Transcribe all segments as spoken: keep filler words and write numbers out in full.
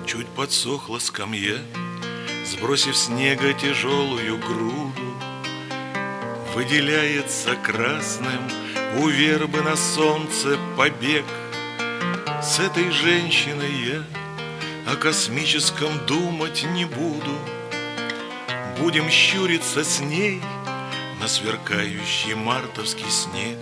Чуть подсохла скамья, сбросив снега тяжелую груду, выделяется красным у вербы на солнце побег. С этой женщиной я о космическом думать не буду. Будем щуриться с ней на сверкающий мартовский снег.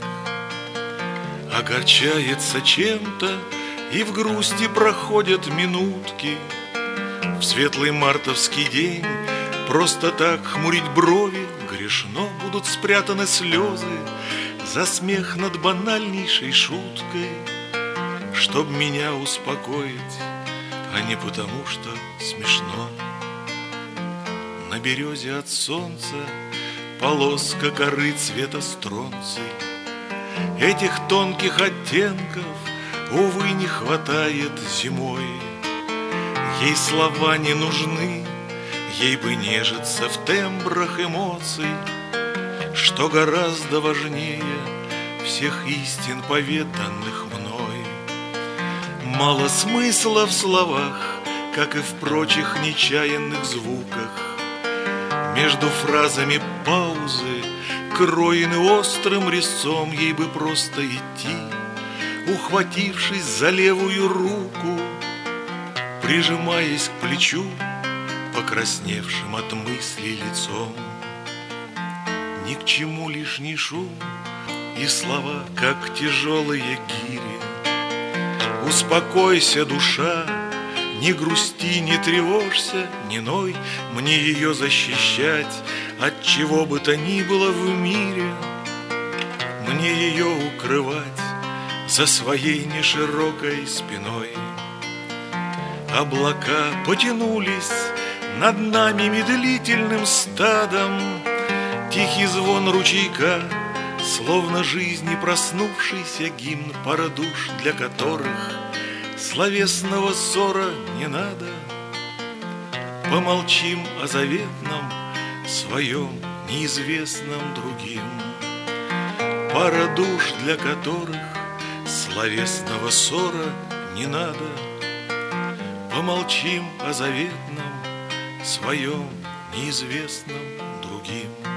Огорчается чем-то, и в грусти проходят минутки. В светлый мартовский день просто так хмурить брови грешно, будут спрятаны слезы за смех над банальнейшей шуткой, чтоб меня успокоить, а не потому, что смешно. На березе от солнца полоска коры цвета стронций. Этих тонких оттенков, увы, не хватает зимой. Ей слова не нужны, ей бы нежиться в тембрах эмоций, что гораздо важнее всех истин, поведанных мной. Мало смысла в словах, как и в прочих нечаянных звуках. Между фразами паузы, кроены острым резцом, ей бы просто идти, ухватившись за левую руку, прижимаясь к плечу, покрасневшим от мысли лицом. Ни к чему лишний шум и слова, как тяжелые гири. Успокойся, душа, не грусти, не тревожься, не ной, мне ее защищать от чего бы то ни было в мире. Мне ее укрывать за своей неширокой спиной. Облака потянулись над нами медлительным стадом. Тихий звон ручейка, словно жизни проснувшийся гимн пара душ, для которых словесного ссора не надо. Помолчим о заветном своем, неизвестном другим. Пара душ, для которых словесного ссора не надо. Помолчим о заветном своем, неизвестном другим.